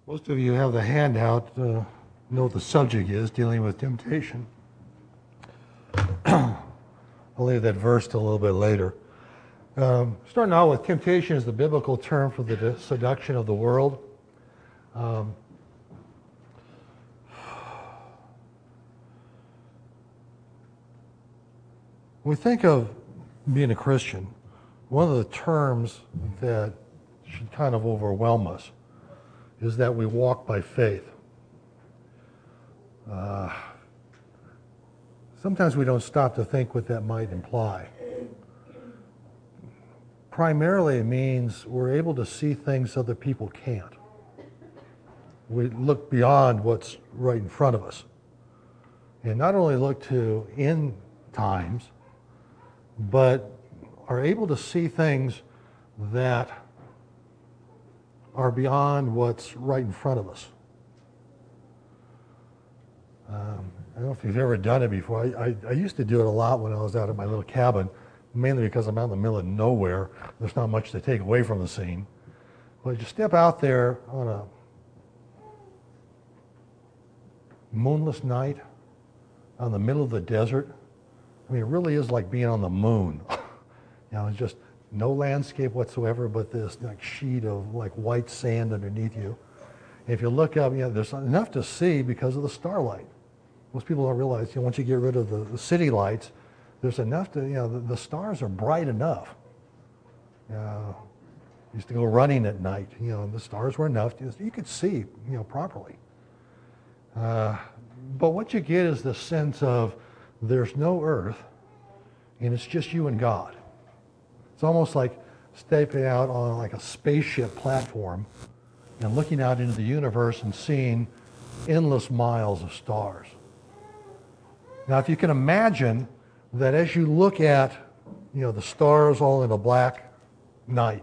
Most of you have the handout, know what the subject is, dealing with temptation. I'll leave that verse till a little bit later. Starting out with temptation is the biblical term for the seduction of the world. When we think of being a Christian, one of the terms that should kind of overwhelm us is that we walk by faith. Sometimes we don't stop to think what that might imply. Primarily it means we're able to see things other people can't. We look beyond what's right in front of us. And not only look to end times, but are able to see things that are beyond what's right in front of us. I don't know if you've ever done it before. I used to do it a lot when I was out at my little cabin, mainly because I'm out in the middle of nowhere. There's not much to take away from the scene. But you step out there on a moonless night, out in the middle of the desert. I mean, it really is like being on the moon. It's just no landscape whatsoever, but this like sheet of like white sand underneath you. And if you look up, there's enough to see because of the starlight. Most people don't realize, once you get rid of the city lights, there's enough to, the stars are bright enough. Used to go running at night, the stars were enough, you could see, properly. But what you get is the sense of there's no earth, and it's just you and God. It's almost like stepping out on like a spaceship platform and looking out into the universe and seeing endless miles of stars. Now, if you can imagine that as you look at, the stars all in a black night,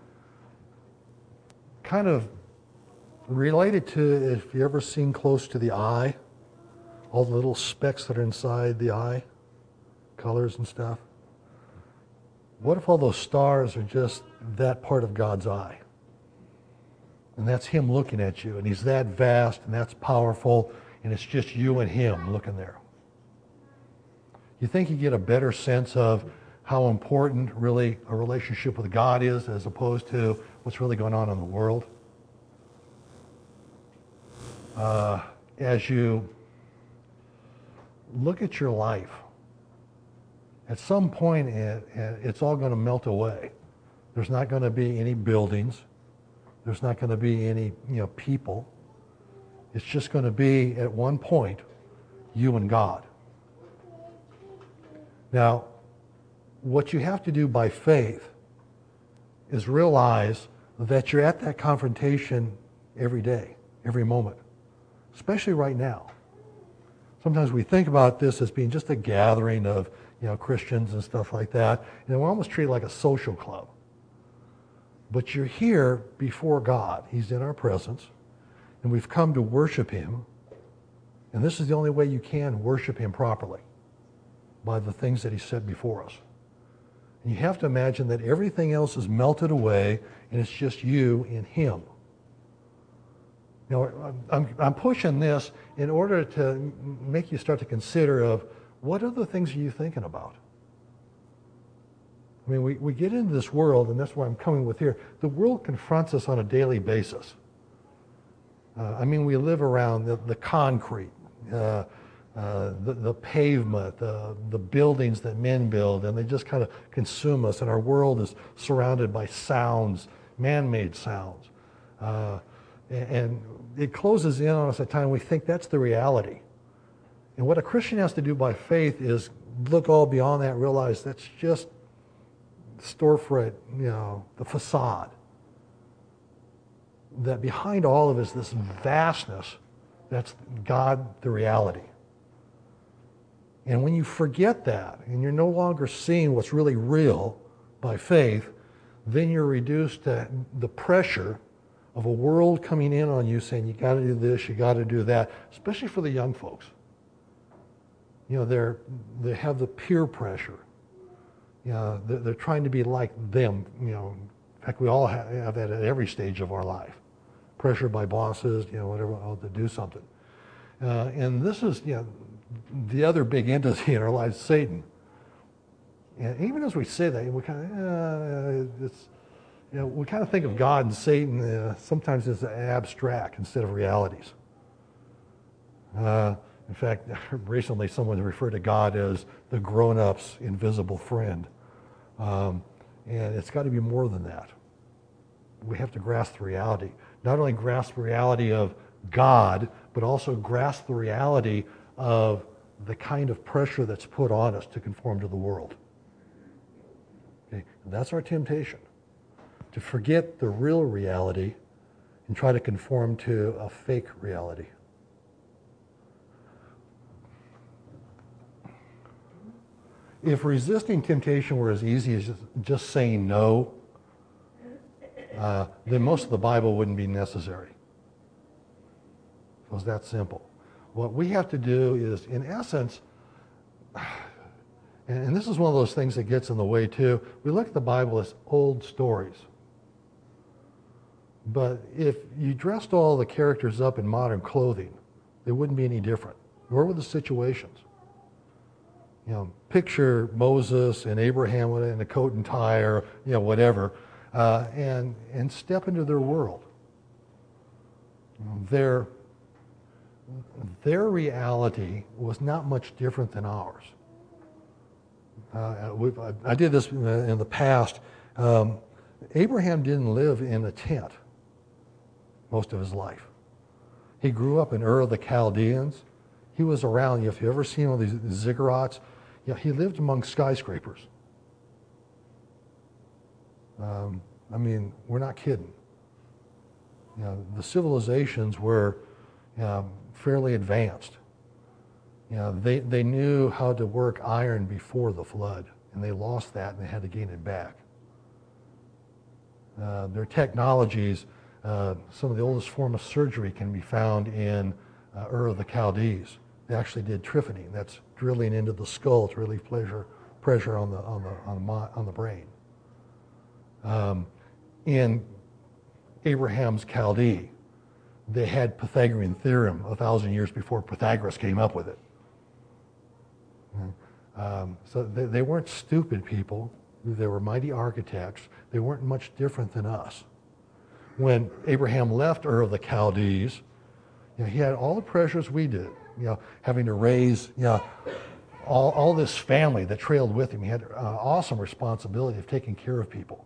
kind of related to if you ever seen close to the eye, all the little specks that are inside the eye, colors and stuff. What if all those stars are just that part of God's eye? And that's Him looking at you, and He's that vast and that's powerful, and it's just you and Him looking there. You think you get a better sense of how important really a relationship with God is as opposed to what's really going on in the world? As you look at your life, at some point it's all going to melt away. There's not going to be any buildings. There's not going to be any people. It's just going to be at one point you and God. Now, what you have to do by faith is realize that you're at that confrontation every day, every moment, especially right now. Sometimes we think about this as being just a gathering of Christians and stuff like that, and we're almost treated like a social club. But you're here before God. He's in our presence, and we've come to worship Him, and this is the only way you can worship Him properly, by the things that He set before us. And you have to imagine that everything else is melted away, and it's just you and Him. I'm pushing this in order to make you start to consider of what other things are you thinking about? I mean, we get into this world, and that's where I'm coming with here. The world confronts us on a daily basis. We live around the concrete, the pavement, the buildings that men build, and they just kind of consume us. And our world is surrounded by sounds, man-made sounds. And it closes in on us at a time we think that's the reality. And what a Christian has to do by faith is look all beyond that and realize that's just storefront, the facade. That behind all of us, this vastness, that's God, the reality. And when you forget that, and you're no longer seeing what's really real by faith, then you're reduced to the pressure of a world coming in on you saying, you got to do this, you got to do that, especially for the young folks. They have the peer pressure. They're trying to be like them. In fact, we all have that at every stage of our life. pressure by bosses, whatever, to do something. And this is, the other big entity in our lives, Satan. And even as we say that, we kind of, we kind of think of God and Satan sometimes as abstract instead of realities. In fact, recently someone referred to God as the grown-up's invisible friend. And it's got to be more than that. We have to grasp the reality. Not only grasp the reality of God, but also grasp the reality of the kind of pressure that's put on us to conform to the world. Okay? And that's our temptation, to forget the real reality and try to conform to a fake reality. If resisting temptation were as easy as just saying no, then most of the Bible wouldn't be necessary. It was that simple. What we have to do is, in essence, and this is one of those things that gets in the way too, we look at the Bible as old stories. But if you dressed all the characters up in modern clothing, they wouldn't be any different, nor would the situations. Picture Moses and Abraham in a coat and tie or, whatever, and step into their world. Their reality was not much different than ours. I did this in the past. Abraham didn't live in a tent most of his life. He grew up in Ur of the Chaldeans. He was around, if you've ever seen one of these ziggurats, he lived among skyscrapers. We're not kidding. The civilizations were fairly advanced. They knew how to work iron before the flood, and they lost that and they had to gain it back. Their technologies, some of the oldest form of surgery can be found in Ur of the Chaldees. They actually did triphaning. That's drilling into the skull to relieve pressure on the brain. In Abraham's Chaldee, they had Pythagorean theorem 1,000 years before Pythagoras came up with it. So they weren't stupid people. They were mighty architects. They weren't much different than us. When Abraham left Ur of the Chaldees, he had all the pressures we did. Having to raise, all this family that trailed with him. He had awesome responsibility of taking care of people.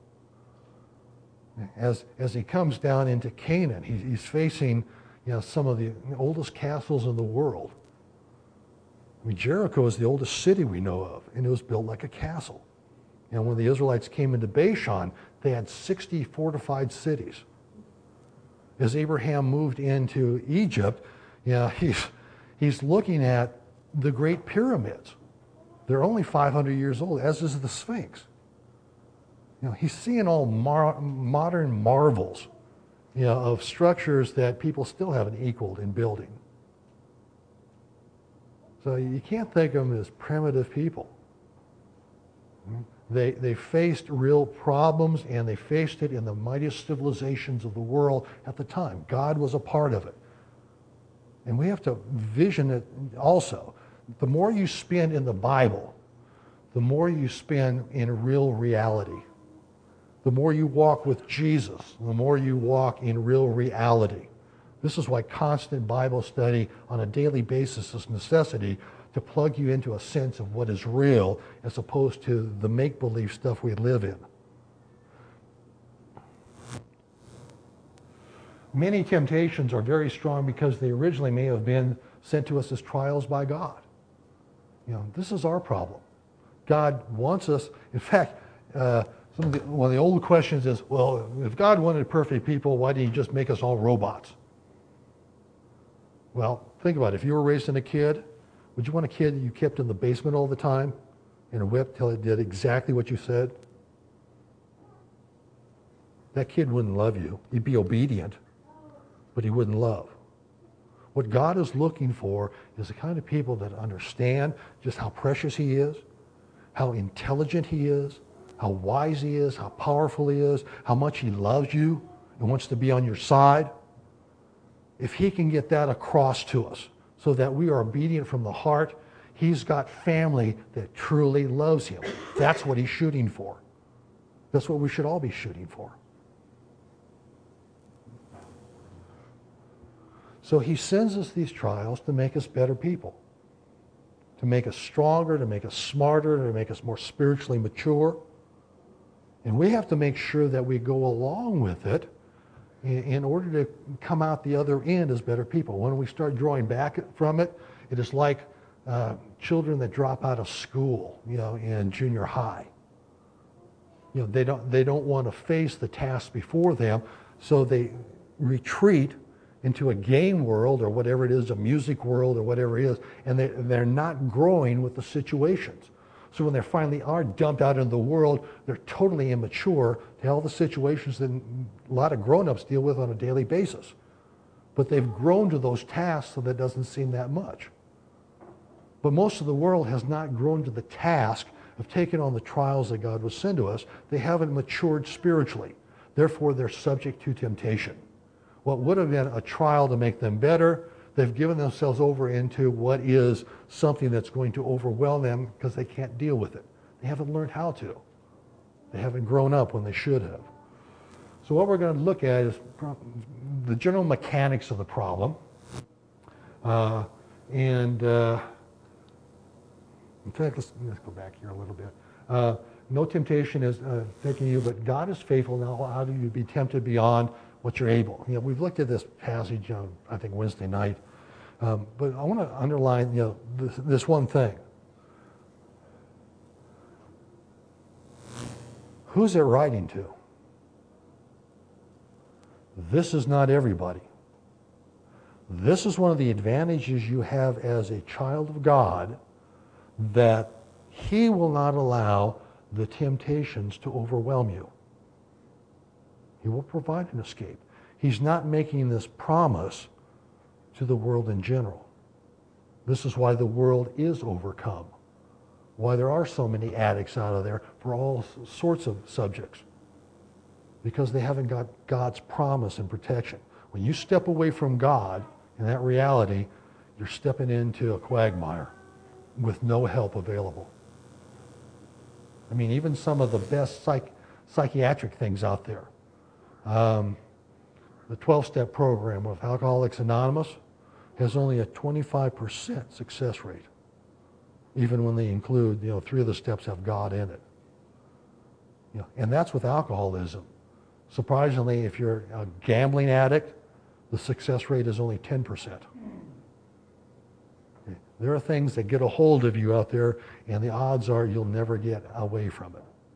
As he comes down into Canaan, he's facing, some of the oldest castles in the world. Jericho is the oldest city we know of, and it was built like a castle. When the Israelites came into Bashan, they had 60 fortified cities. As Abraham moved into Egypt, he's looking at the Great Pyramids. They're only 500 years old, as is the Sphinx. He's seeing all modern marvels, of structures that people still haven't equaled in building. So you can't think of them as primitive people. They faced real problems, and they faced it in the mightiest civilizations of the world at the time. God was a part of it. And we have to vision it also. The more you spend in the Bible, the more you spend in real reality. The more you walk with Jesus, the more you walk in real reality. This is why constant Bible study on a daily basis is a necessity, to plug you into a sense of what is real as opposed to the make-believe stuff we live in. Many temptations are very strong because they originally may have been sent to us as trials by God. This is our problem. God wants us, in fact, one of the old questions is, well, if God wanted perfect people, why didn't he just make us all robots? Well, think about it. If you were raising a kid, would you want a kid that you kept in the basement all the time and whipped till it did exactly what you said? That kid wouldn't love you. He'd be obedient, but he wouldn't love. What God is looking for is the kind of people that understand just how precious he is, how intelligent he is, how wise he is, how powerful he is, how much he loves you and wants to be on your side. if he can get that across to us so that we are obedient from the heart, he's got family that truly loves him. That's what he's shooting for. That's what we should all be shooting for. So he sends us these trials to make us better people, to make us stronger, to make us smarter, to make us more spiritually mature. And we have to make sure that we go along with it in order to come out the other end as better people. When we start drawing back from it, it is like children that drop out of school, in junior high. They don't want to face the task before them, so they retreat into a game world or whatever it is, a music world or whatever it is, and they're not growing with the situations. So when they finally are dumped out into the world, they're totally immature to all the situations that a lot of grown-ups deal with on a daily basis. But they've grown to those tasks, so that doesn't seem that much. But most of the world has not grown to the task of taking on the trials that God will send to us. They haven't matured spiritually. Therefore, they're subject to temptation. What would have been a trial to make them better, they've given themselves over into what is something that's going to overwhelm them because they can't deal with it. They haven't learned how to. They haven't grown up when they should have. So what we're going to look at is the general mechanics of the problem. In fact, let's go back here a little bit. No temptation is taking you, but God is faithful. Now, how do you be tempted beyond what you're able? We've looked at this passage on, I think, Wednesday night. But I want to underline, this one thing. Who's it writing to? This is not everybody. This is one of the advantages you have as a child of God, that he will not allow the temptations to overwhelm you. He will provide an escape. He's not making this promise to the world in general. This is why the world is overcome, why there are so many addicts out of there for all sorts of subjects, because they haven't got God's promise and protection. When you step away from God and that reality, you're stepping into a quagmire with no help available. I mean, even some of the best psychiatric things out there. The 12-step program with Alcoholics Anonymous has only a 25% success rate, even when they include, 3 of the steps have God in it. And that's with alcoholism. Surprisingly, if you're a gambling addict, the success rate is only 10%. There are things that get a hold of you out there, and the odds are you'll never get away from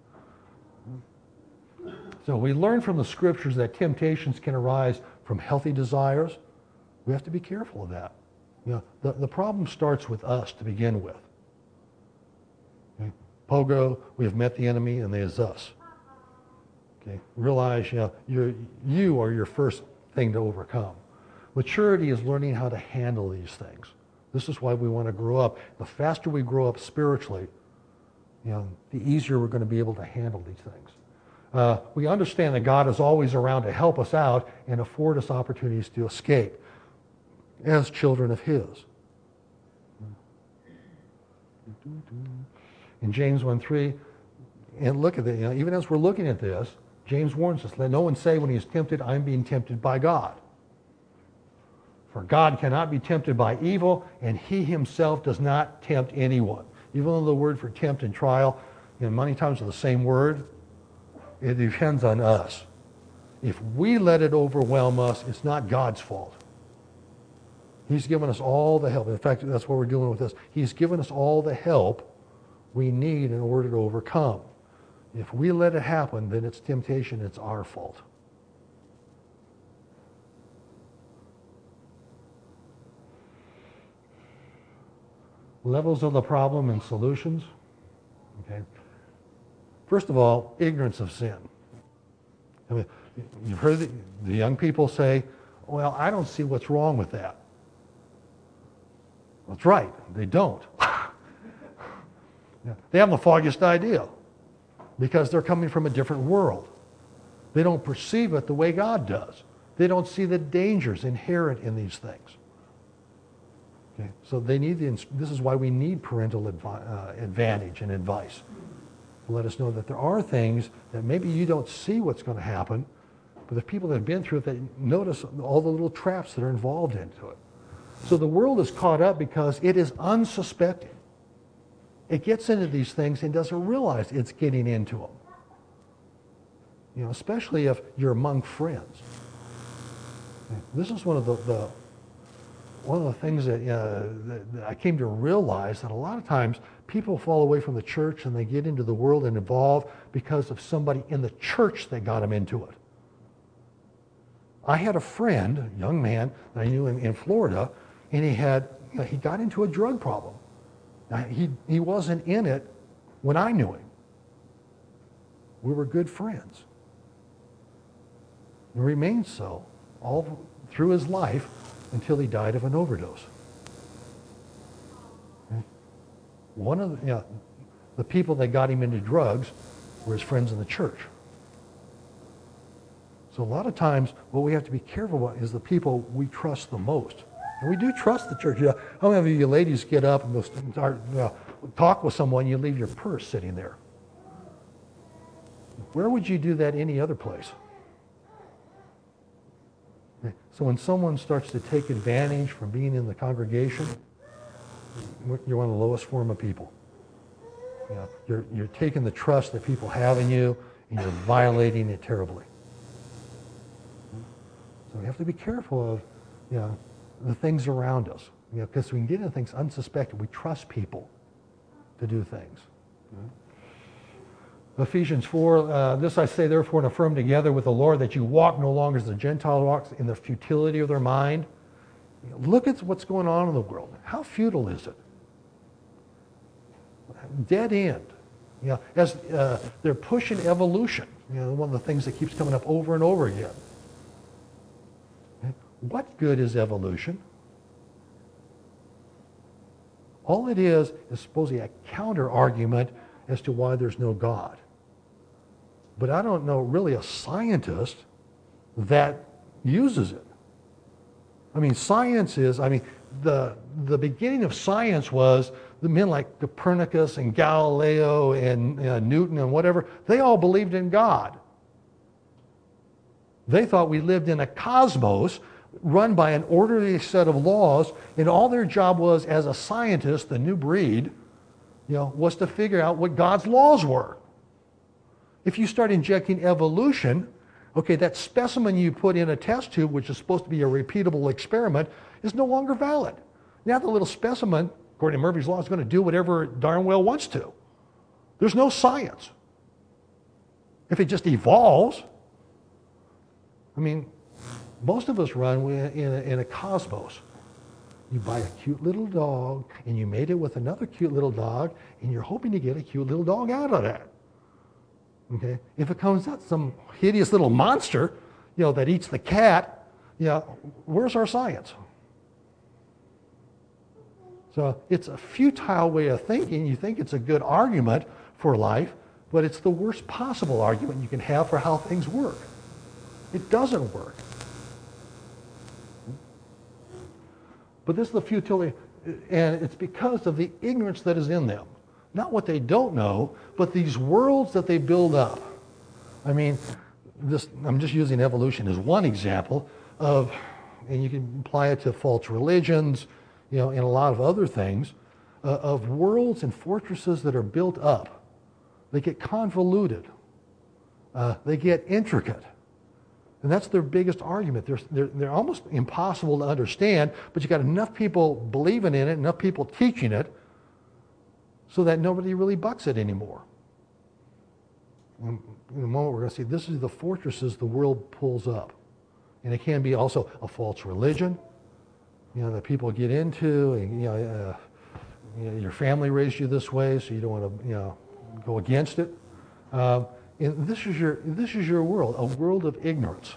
it. So we learn from the scriptures that temptations can arise from healthy desires. We have to be careful of that. The problem starts with us to begin with. Okay? Pogo, we have met the enemy, and there's us. Okay? Realize, you are your first thing to overcome. Maturity is learning how to handle these things. This is why we want to grow up. The faster we grow up spiritually, the easier we're going to be able to handle these things. We understand that God is always around to help us out and afford us opportunities to escape as children of His. In James 1:3, and look at it, even as we're looking at this, James warns us, let no one say when he is tempted, I'm being tempted by God. For God cannot be tempted by evil, and He Himself does not tempt anyone. Even though the word for tempt and trial, many times are the same word, it depends on us. If we let it overwhelm us, it's not God's fault. He's given us all the help. In fact, that's what we're doing with this. He's given us all the help we need in order to overcome. If we let it happen, then it's temptation, it's our fault. Levels of the problem and solutions. Okay. First of all, ignorance of sin. I mean, you've heard the young people say, well, I don't see what's wrong with that. That's right, they don't. They haven't the foggiest idea because they're coming from a different world. They don't perceive it the way God does. They don't see the dangers inherent in these things. Okay? So they need this is why we need parental advantage and advice. To let us know that there are things that maybe you don't see what's going to happen, but the people that have been through it, they notice all the little traps that are involved into it. So the world is caught up because it is unsuspecting. It gets into these things and doesn't realize it's getting into them. You know, especially if you're among friends. This is one of the things that I came to realize, that a lot of times people fall away from the church and they get into the world and evolve because of somebody in the church that got them into it. I had a friend, a young man that I knew in Florida, and he got into a drug problem. Now, he wasn't in it when I knew him. We were good friends. And remained so all through his life until he died of an overdose. One of the people that got him into drugs were his friends in the church. So a lot of times what we have to be careful about is the people we trust the most. And we do trust the church. How many of you ladies get up and go start talk with someone, you leave your purse sitting there? Where would you do that any other place? So when someone starts to take advantage from being in the congregation, you're one of the lowest form of people. You're taking the trust that people have in you, and you're violating it terribly. So we have to be careful of the things around us, because we can get into things unsuspected. We trust people to do things. Ephesians 4, this I say therefore and affirm together with the Lord, that you walk no longer as the Gentile walks in the futility of their mind. Look at what's going on in the world. How futile is it? Dead end. As they're pushing evolution, one of the things that keeps coming up over and over again. What good is evolution? All it is supposedly a counter argument as to why there's no God. But I don't know really a scientist that uses it. I mean, science is, the beginning of science was the men like Copernicus and Galileo and Newton and whatever, they all believed in God. They thought we lived in a cosmos run by an orderly set of laws, and all their job was, as a scientist, the new breed, was to figure out what God's laws were. If you start injecting evolution, okay, that specimen you put in a test tube, which is supposed to be a repeatable experiment, is no longer valid. Now the little specimen, according to Murphy's Law, is going to do whatever it darn well wants to. There's no science. If it just evolves, most of us run in a cosmos. You buy a cute little dog, and you mate it with another cute little dog, and you're hoping to get a cute little dog out of that. Okay? If it comes out some hideous little monster, that eats the cat, where's our science? So it's a futile way of thinking. You think it's a good argument for life, but it's the worst possible argument you can have for how things work. It doesn't work. But this is the futility, and it's because of the ignorance that is in them. Not what they don't know, but these worlds that they build up. I'm just using evolution as one example of, and you can apply it to false religions, and a lot of other things, of worlds and fortresses that are built up. They get convoluted. They get intricate. And that's their biggest argument. They're almost impossible to understand, but you got enough people believing in it, enough people teaching it, so that nobody really bucks it anymore. In a moment we're going to see this is the fortresses the world pulls up. And it can be also a false religion, that people get into, and your family raised you this way, so you don't want to go against it. And this is your world, a world of ignorance.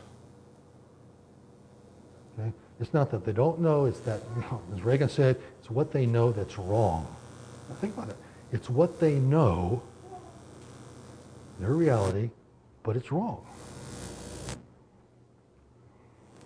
Okay? It's not that they don't know, it's that, as Reagan said, it's what they know that's wrong. Now think about it. It's what they know, their reality, but it's wrong.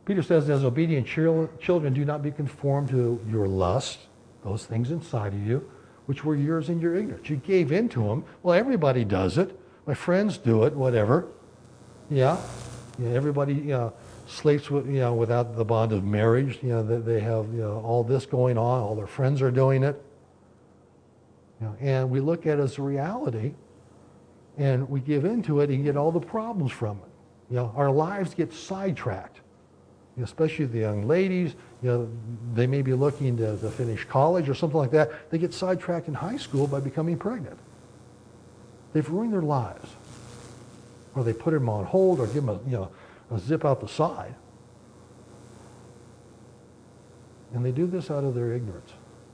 Peter says, as obedient children, do not be conformed to your lust, those things inside of you, which were yours in your ignorance. You gave in to them. Well, everybody does it. My friends do it, whatever. Yeah. Everybody, sleeps with, without the bond of marriage. They have, all this going on. All their friends are doing it. And we look at it as a reality, and we give into it and get all the problems from it. Our lives get sidetracked. Especially the young ladies, they may be looking to finish college or something like that. They get sidetracked in high school by becoming pregnant. They've ruined their lives. Or they put them on hold or give them a zip out the side. And they do this out of their ignorance.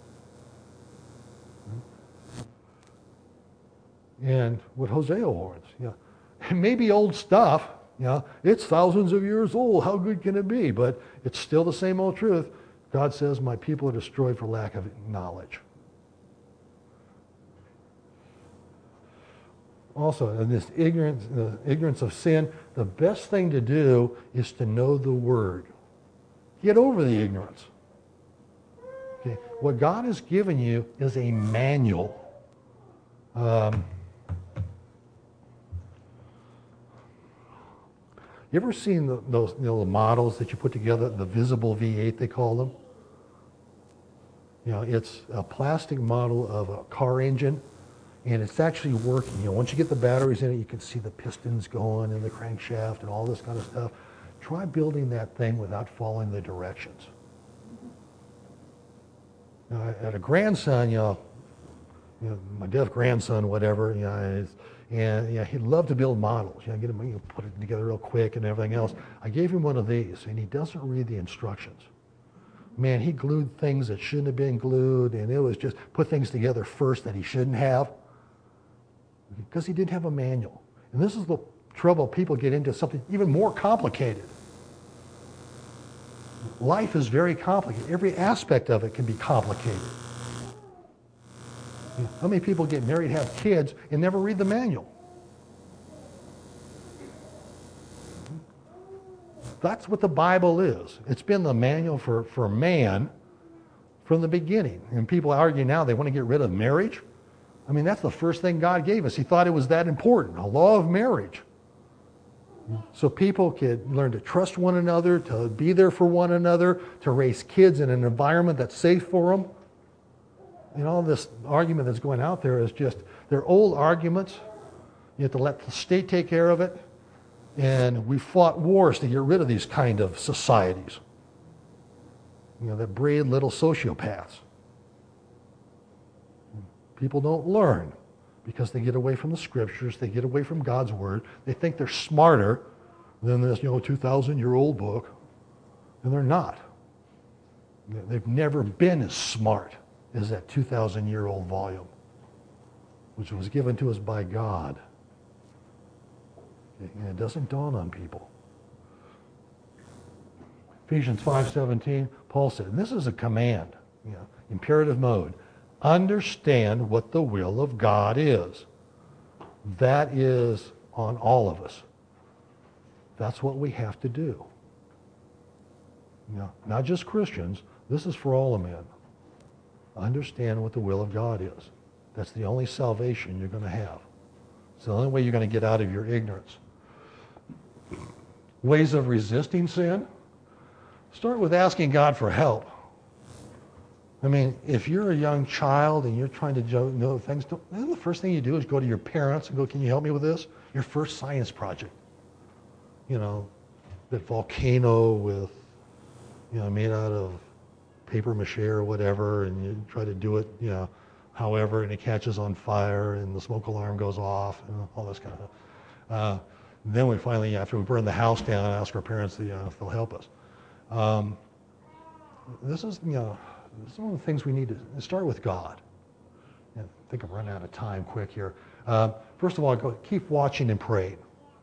And what Hosea warns, it may be old stuff. It's thousands of years old. How good can it be? But it's still the same old truth. God says, my people are destroyed for lack of knowledge. Also, in this ignorance of sin, the best thing to do is to know the Word. Get over the ignorance. Okay. What God has given you is a manual. You ever seen those the models that you put together, the visible V8 they call them? It's a plastic model of a car engine, and it's actually working. Once you get the batteries in it, you can see the pistons going and the crankshaft and all this kind of stuff. Try building that thing without following the directions. I had a grandson, my deaf grandson, whatever, and he'd love to build models. Get him, put it together real quick and everything else. I gave him one of these, and he doesn't read the instructions. Man, he glued things that shouldn't have been glued, and it was just put things together first that he shouldn't have, because he didn't have a manual. And this is the trouble people get into, something even more complicated. Life is very complicated. Every aspect of it can be complicated. How many people get married, have kids, and never read the manual? That's what the Bible is. It's been the manual for man from the beginning. And people argue now they want to get rid of marriage. I mean, that's the first thing God gave us. He thought it was that important, a law of marriage. So people could learn to trust one another, to be there for one another, to raise kids in an environment that's safe for them. And all this argument that's going out there is just, they're old arguments. You have to let the state take care of it. And we fought wars to get rid of these kind of societies. That breed little sociopaths. People don't learn because they get away from the scriptures, they get away from God's word. They think they're smarter than this, 2,000-year-old book. And they're not. They've never been as smart as that 2,000-year-old volume, which was given to us by God. And it doesn't dawn on people. Ephesians 5:17, Paul said, and this is a command, imperative mode. Understand what the will of God is. That is on all of us. That's what we have to do. Not just Christians. This is for all of men. Understand what the will of God is. That's the only salvation you're going to have. It's the only way you're going to get out of your ignorance. Ways of resisting sin. Start with asking God for help. I mean, if you're a young child and you're trying to know things, the first thing you do is go to your parents and go, can you help me with this? Your first science project. That volcano with, made out of paper mache or whatever, and you try to do it, however, and it catches on fire and the smoke alarm goes off and all this kind of stuff. Then we finally, after we burn the house down, ask our parents if they'll help us. This is one of the things we need to start with God. I think I'm running out of time quick here. First of all, keep watching and praying.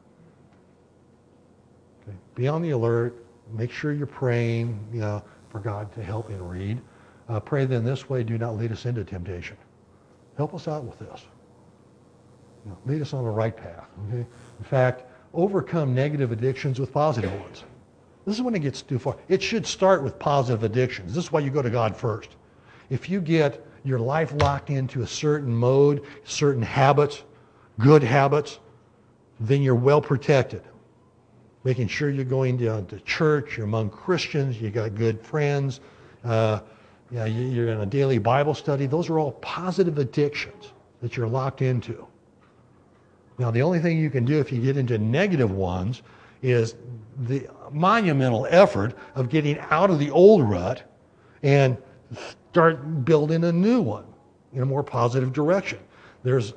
Okay. Be on the alert. Make sure you're praying, for God to help and read. Pray then this way, do not lead us into temptation. Help us out with this. Lead us on the right path. Okay? In fact, overcome negative addictions with positive ones. This is when it gets too far. It should start with positive addictions. This is why you go to God first. If you get your life locked into a certain mode, certain habits, good habits, then you're well protected. Making sure you're going to church, you're among Christians, you got good friends, you're in a daily Bible study. Those are all positive addictions that you're locked into. Now, the only thing you can do if you get into negative ones is the monumental effort of getting out of the old rut and start building a new one in a more positive direction. There's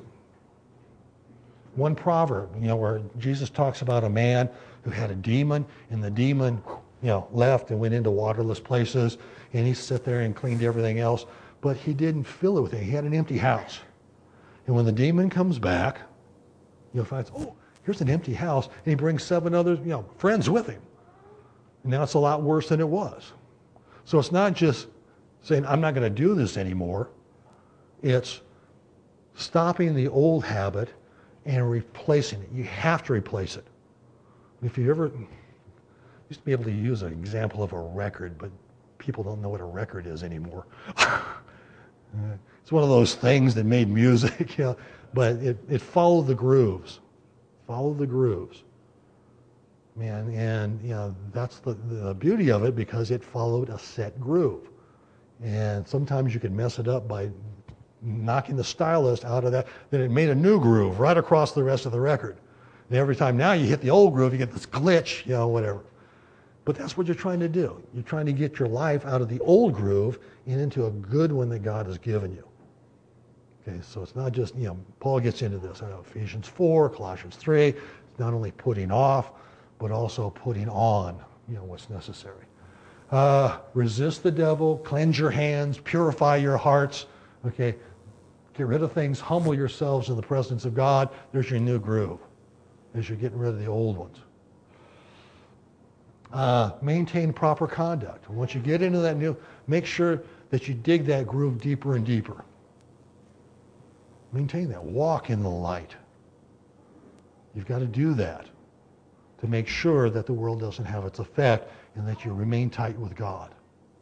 one proverb, where Jesus talks about a man who had a demon, and the demon, left and went into waterless places, and he sat there and cleaned everything else, but he didn't fill it with it. He had an empty house. And when the demon comes back, finds, here's an empty house, and he brings 7 other, friends with him. And now it's a lot worse than it was. So it's not just saying, I'm not going to do this anymore. It's stopping the old habit and replacing it. You have to replace it. If you ever used to be able to use an example of a record, but people don't know what a record is anymore. It's one of those things that made music, but it followed the grooves. Follow the grooves. Man, and that's the beauty of it, because it followed a set groove. And sometimes you could mess it up by knocking the stylus out of that, then it made a new groove right across the rest of the record. And every time now you hit the old groove, you get this glitch, whatever. But that's what you're trying to do. You're trying to get your life out of the old groove and into a good one that God has given you. Okay, so it's not just, Paul gets into this. Ephesians 4, Colossians 3, it's not only putting off, but also putting on, what's necessary. Resist the devil, cleanse your hands, purify your hearts. Okay, get rid of things, humble yourselves in the presence of God. There's your new groove as you're getting rid of the old ones. Maintain proper conduct. Once you get into that new, make sure that you dig that groove deeper and deeper. Maintain that. Walk in the light. You've got to do that to make sure that the world doesn't have its effect and that you remain tight with God.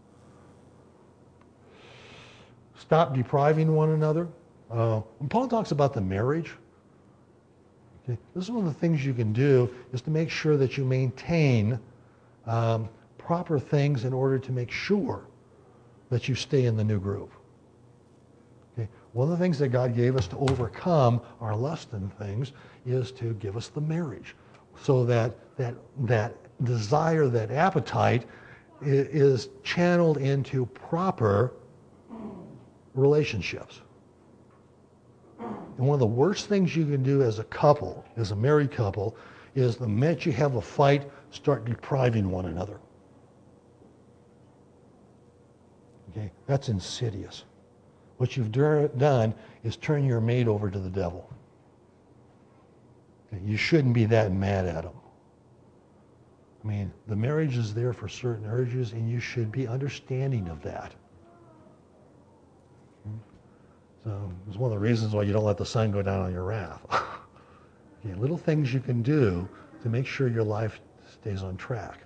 Stop depriving one another. When Paul talks about the marriage, this is one of the things you can do is to make sure that you maintain proper things in order to make sure that you stay in the new groove. Okay? One of the things that God gave us to overcome our lust and things is to give us the marriage, so that desire, that appetite is channeled into proper relationships. And one of the worst things you can do as a couple, as a married couple, is the minute you have a fight, start depriving one another. Okay, that's insidious. What you've done is turn your mate over to the devil. Okay, you shouldn't be that mad at him. I mean, the marriage is there for certain urges, and you should be understanding of that. So it's one of the reasons why you don't let the sun go down on your wrath. Okay, little things you can do to make sure your life stays on track.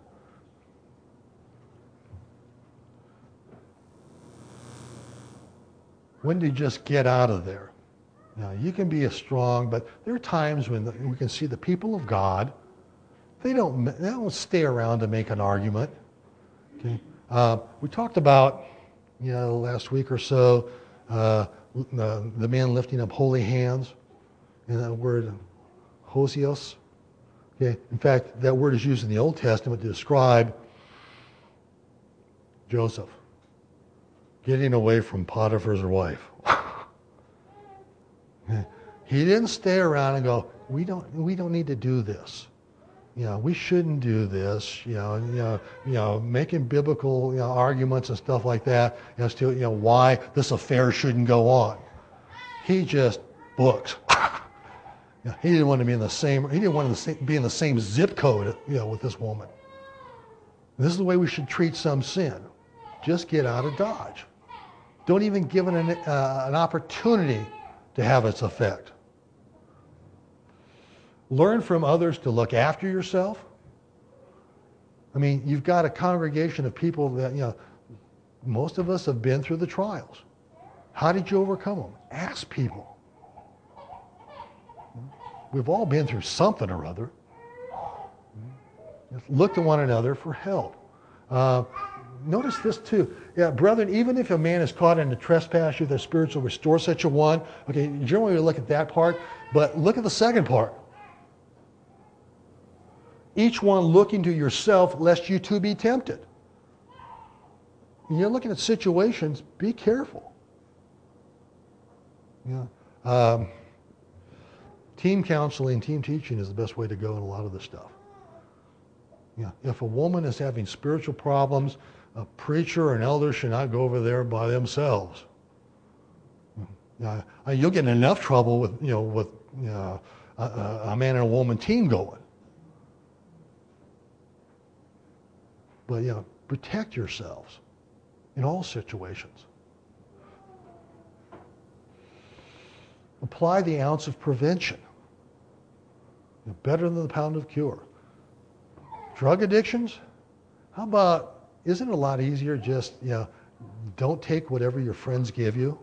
When to just get out of there. Now, you can be strong, but there are times when we can see the people of God, they don't stay around to make an argument. Okay? We talked about, last week or so, the man lifting up holy hands, and that word hosios. Okay? In fact, that word is used in the Old Testament to describe Joseph getting away from Potiphar's wife. He didn't stay around and go, we don't need to do this. We shouldn't do this. Making biblical arguments and stuff like that as to why this affair shouldn't go on. He just books. He didn't want to be in the same. He didn't want to be in the same zip code, with this woman. This is the way we should treat some sin. Just get out of Dodge. Don't even give it an opportunity to have its effect. Learn from others to look after yourself. I mean, you've got a congregation of people that, most of us have been through the trials. How did you overcome them? Ask people. We've all been through something or other. Look to one another for help. Notice this too. Yeah, brethren, even if a man is caught in a trespass, the Spirit will restore such a one. Okay, generally we look at that part, but look at the second part. Each one looking to yourself, lest you too be tempted. When you're looking at situations, be careful. Team counseling, team teaching is the best way to go in a lot of this stuff. If a woman is having spiritual problems, a preacher or an elder should not go over there by themselves. You'll get in enough trouble with a man and a woman team going. But protect yourselves in all situations. Apply the ounce of prevention. Better than the pound of cure. Drug addictions? How about, isn't it a lot easier just, don't take whatever your friends give you?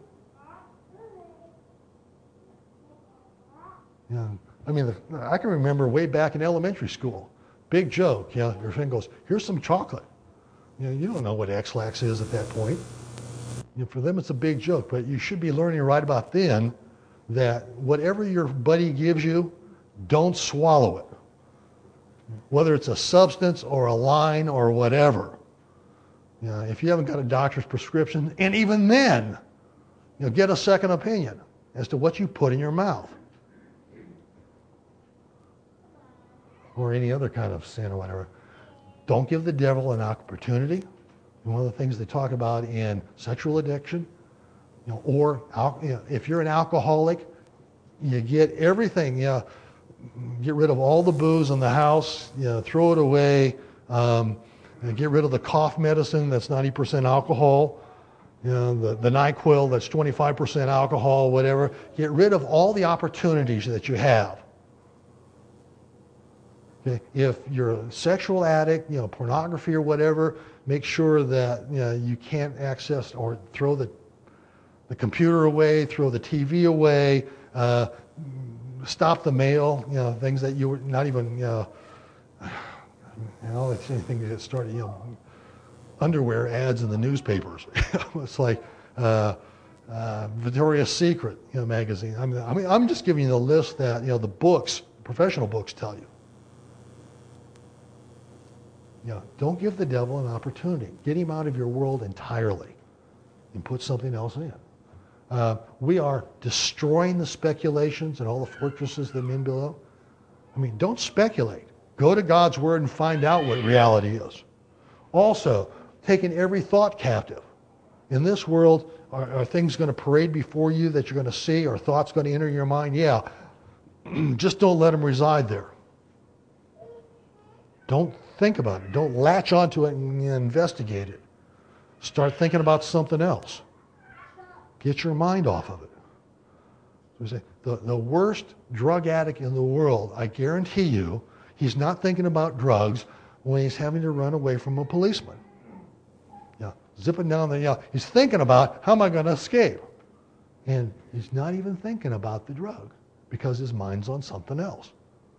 I mean, I can remember way back in elementary school, big joke, your friend goes, here's some chocolate. You don't know what X-Lax is at that point. For them it's a big joke, but you should be learning right about then that whatever your buddy gives you, don't swallow it. Whether it's a substance or a line or whatever. If you haven't got a doctor's prescription, and even then, get a second opinion as to what you put in your mouth. Or any other kind of sin or whatever. Don't give the devil an opportunity. One of the things they talk about in sexual addiction, or if you're an alcoholic, you get everything, get rid of all the booze in the house, throw it away, get rid of the cough medicine that's 90% alcohol, the NyQuil that's 25% alcohol, whatever. Get rid of all the opportunities that you have. Okay? If you're a sexual addict, pornography or whatever, make sure that you can't access or throw the computer away, throw the TV away, stop the mail, things that you were not even, it's anything that started, underwear ads in the newspapers. It's like Victoria's Secret, magazine. I mean, I'm just giving you the list that, the books, professional books tell you. Don't give the devil an opportunity. Get him out of your world entirely and put something else in. We are destroying the speculations and all the fortresses that men build up. I mean, don't speculate. Go to God's Word and find out what reality is. Also, taking every thought captive. In this world, are things going to parade before you that you're going to see? Are thoughts going to enter your mind? Yeah. Just don't let them reside there. Don't think about it. Don't latch onto it and investigate it. Start thinking about something else. Get your mind off of it. So we say, the worst drug addict in the world, I guarantee you, he's not thinking about drugs when he's having to run away from a policeman. Zipping down the, he's thinking about, how am I going to escape? And he's not even thinking about the drug because his mind's on something else.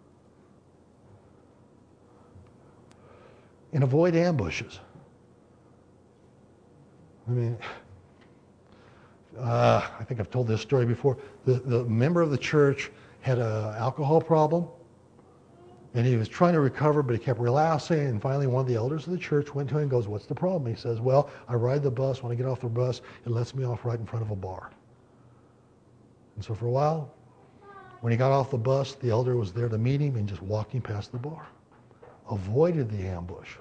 And avoid ambushes. I mean, I think I've told this story before. The member of the church had an alcohol problem, and he was trying to recover, but he kept relapsing, and finally one of the elders of the church went to him and goes, what's the problem? He says, well, I ride the bus. When I get off the bus, it lets me off right in front of a bar. And so for a while, when he got off the bus, the elder was there to meet him and just walking past the bar. Avoided the ambush.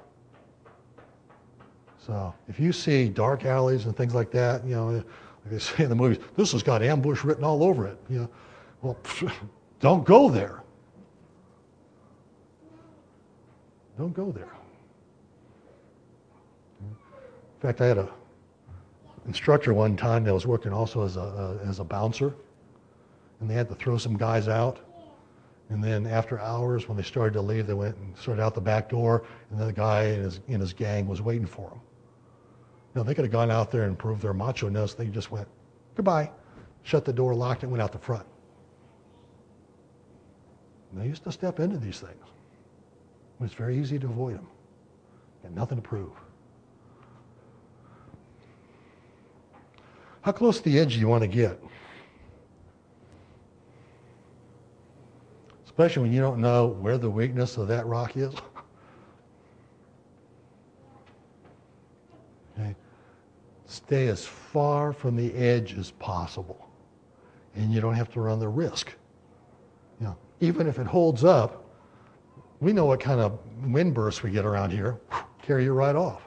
So if you see dark alleys and things like that, like they say in the movies, this has got ambush written all over it. Well, don't go there. Don't go there. In fact, I had an instructor one time that was working also as a bouncer, and they had to throw some guys out. And then after hours, when they started to leave, they went and started out the back door, and then the guy and his gang was waiting for them. They could have gone out there and proved their macho-ness. They just went, goodbye, shut the door, locked it, went out the front. And they used to step into these things. It was very easy to avoid them. Got nothing to prove. How close to the edge do you want to get? Especially when you don't know where the weakness of that rock is. Okay. Stay as far from the edge as possible. And you don't have to run the risk. Even if it holds up, we know what kind of wind bursts we get around here. Carry you right off.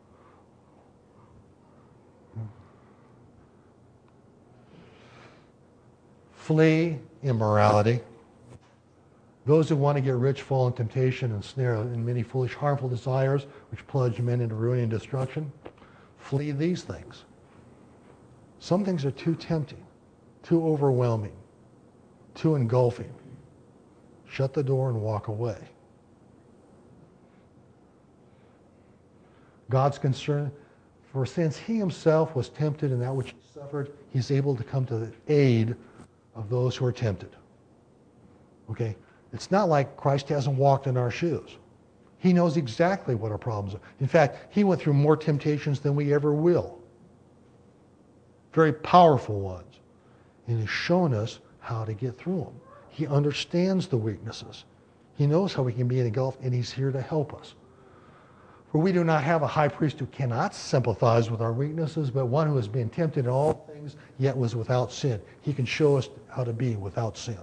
Flee immorality. Those who want to get rich fall in temptation and snare in many foolish, harmful desires, which plunge men into ruin and destruction. Flee these things. Some things are too tempting, too overwhelming, too engulfing. Shut the door and walk away. God's concern, for since he himself was tempted in that which he suffered, he's able to come to the aid of those who are tempted. Okay? It's not like Christ hasn't walked in our shoes. He knows exactly what our problems are. In fact, he went through more temptations than we ever will. Very powerful ones. And he's shown us how to get through them. He understands the weaknesses. He knows how we can be engulfed, and he's here to help us. For we do not have a high priest who cannot sympathize with our weaknesses, but one who has been tempted in all things, yet was without sin. He can show us how to be without sin.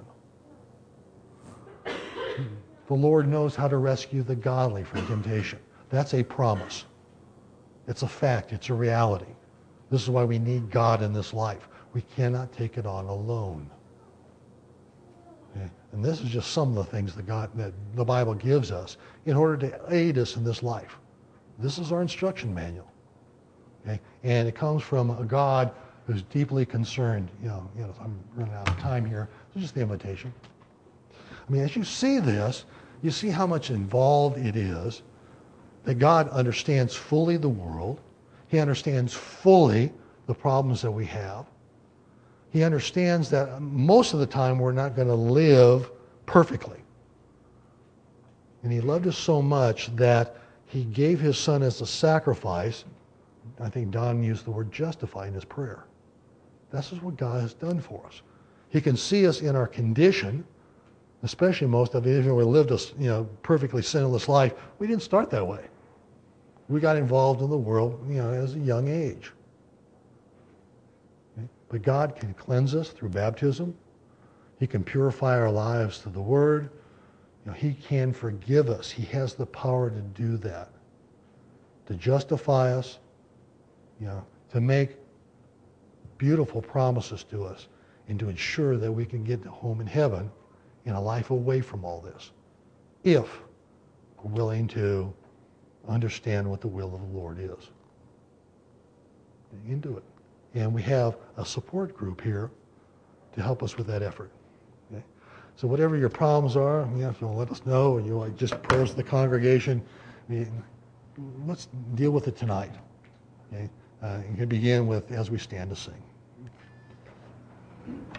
The Lord knows how to rescue the godly from temptation. That's a promise. It's a fact. It's a reality. This is why we need God in this life. We cannot take it on alone. Okay? And this is just some of the things that the Bible gives us in order to aid us in this life. This is our instruction manual. Okay? And it comes from a God who's deeply concerned. I'm running out of time here. So just the invitation. I mean, as you see this, you see how much involved it is, that God understands fully the world. He understands fully the problems that we have. He understands that most of the time we're not going to live perfectly. And he loved us so much that he gave his son as a sacrifice. I think Don used the word justify in his prayer. This is what God has done for us. He can see us in our condition, especially most of it, even we lived a perfectly sinless life. We didn't start that way. We got involved in the world, as a young age. Okay? But God can cleanse us through baptism. He can purify our lives through the Word. He can forgive us. He has the power to do that, to justify us, to make beautiful promises to us, and to ensure that we can get home in heaven in a life away from all this, if we're willing to understand what the will of the Lord is. You can do it. And we have a support group here to help us with that effort. Okay? So whatever your problems are, let us know. Just prayers to the congregation. Let's deal with it tonight. Okay? You can begin with as we stand to sing.